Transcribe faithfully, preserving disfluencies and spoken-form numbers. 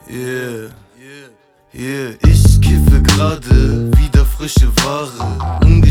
Yeah, yeah, ich kiffe gerade wieder frische Ware.